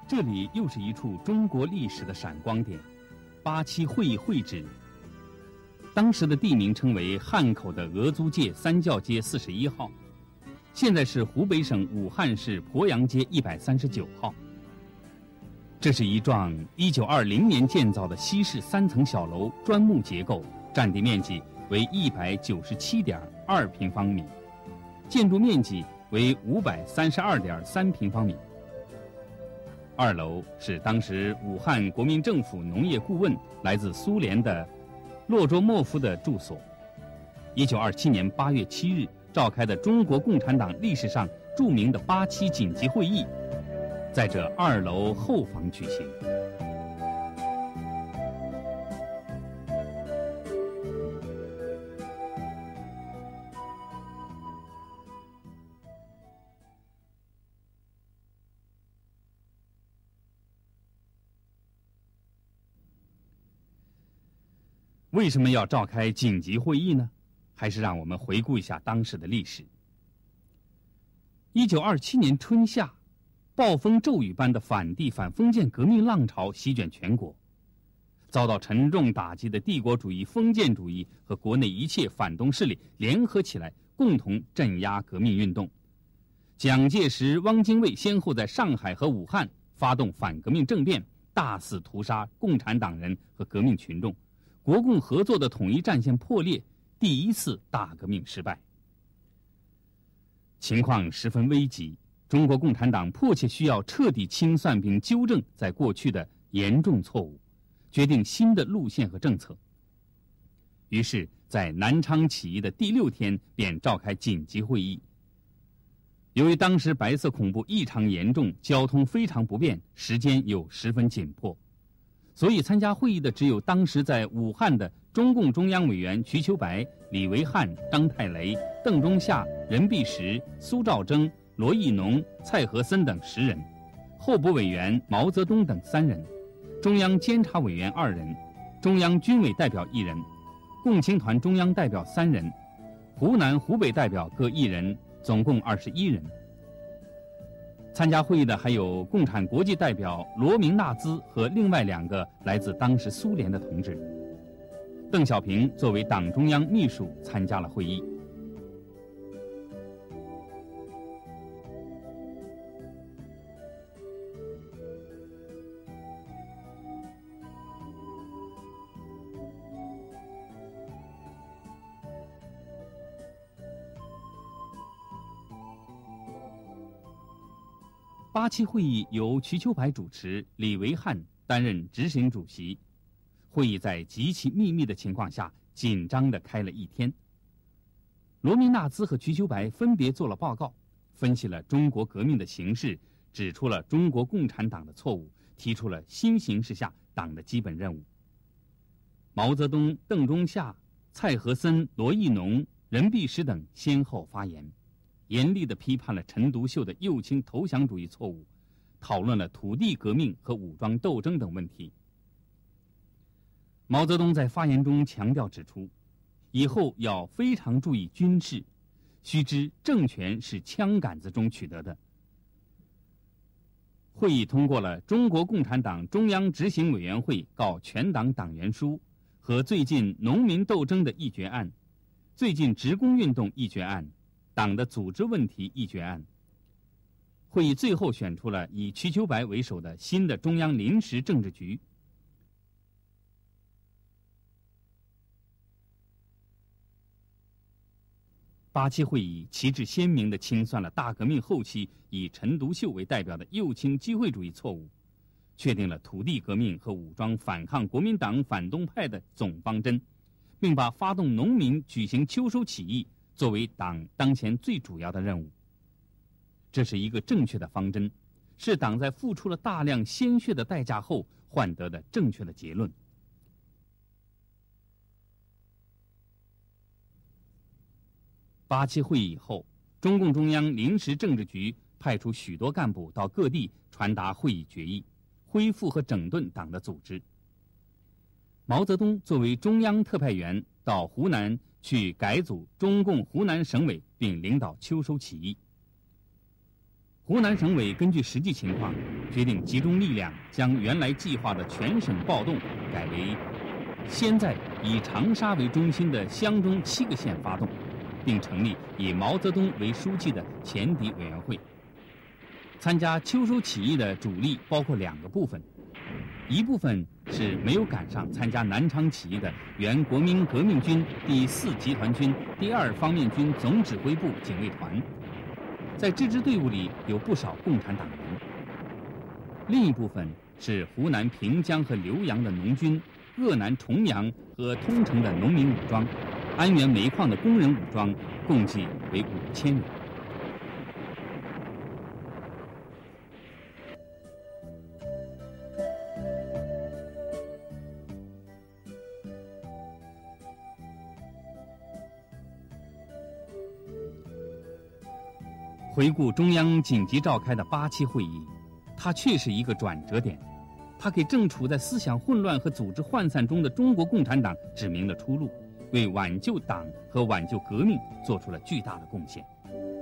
这里又是一处中国历史的闪光点——八七会议会址。当时的地名称为汉口的俄租界三教街41号，现在是湖北省武汉市鄱阳街139号。这是一幢1920年建造的西式3层小楼，砖木结构，占地面积为197.2平方米，建筑面积为532.3平方米。2楼是当时武汉国民政府农业顾问来自苏联的洛卓莫夫的住所。1927年8月7日召开的中国共产党历史上著名的87紧急会议，在这2楼后房举行。为什么要召开紧急会议呢？还是让我们回顾一下当时的历史。1927年春夏，暴风骤雨般的反帝反封建革命浪潮席卷全国，遭到沉重打击的帝国主义、封建主义和国内一切反动势力联合起来，共同镇压革命运动。蒋介石、汪精卫先后在上海和武汉发动反革命政变，大肆屠杀共产党人和革命群众。国共合作的统一战线破裂，第一次大革命失败。情况十分危急，中国共产党迫切需要彻底清算并纠正在过去的严重错误，决定新的路线和政策。于是，在南昌起义的第6天便召开紧急会议。由于当时白色恐怖异常严重，交通非常不便，时间又十分紧迫，所以参加会议的只有当时在武汉的中共中央委员瞿秋白、李维汉、张太雷、邓中夏、任弼时、苏兆征、罗亦农、蔡和森等10人，候补委员毛泽东等3人，中央监察委员2人，中央军委代表1人，共青团中央代表3人，湖南、湖北代表各1人，总共21人。参加会议的还有共产国际代表罗明纳兹和另外2个来自当时苏联的同志。邓小平作为党中央秘书参加了会议。87会议由瞿秋白主持，李维汉担任执行主席。会议在极其秘密的情况下，紧张地开了1天。罗明纳兹和瞿秋白分别做了报告，分析了中国革命的形势，指出了中国共产党的错误，提出了新形势下党的基本任务。毛泽东、邓中夏、蔡和森、罗亦农、任弼时等先后发言，严厉地批判了陈独秀的右倾投降主义错误，讨论了土地革命和武装斗争等问题。毛泽东在发言中强调指出，以后要非常注意军事，须知政权是枪杆子中取得的。会议通过了中国共产党中央执行委员会告全党党员书和最近农民斗争的议决案、最近职工运动议决案、党的组织问题议决案。会议最后选出了以瞿秋白为首的新的中央临时政治局。87会议旗帜鲜明地清算了大革命后期以陈独秀为代表的右倾机会主义错误，确定了土地革命和武装反抗国民党反动派的总方针，并把发动农民举行秋收起义作为党当前最主要的任务。这是一个正确的方针，是党在付出了大量鲜血的代价后换得的正确的结论。87会议以后，中共中央临时政治局派出许多干部到各地传达会议决议，恢复和整顿党的组织。毛泽东作为中央特派员到湖南去改组中共湖南省委，并领导秋收起义。湖南省委根据实际情况， 决定集中力量将原来计划的全省暴动改为先在以长沙为中心的湘中7个县发动，并成立以毛泽东为书记的前敌委员会。参加秋收起义的主力包括2个部分，一部分是没有赶上参加南昌起义的原国民革命军第4集团军第2方面军总指挥部警卫团，在这支队伍里有不少共产党员。另一部分是湖南平江和浏阳的农军、鄂南重阳和通城的农民武装、安源煤矿的工人武装，共计为5000人。回顾中央紧急召开的8期会议，它确是一个转折点，它给正处在思想混乱和组织涣散中的中国共产党指明了出路，为挽救党和挽救革命做出了巨大的贡献。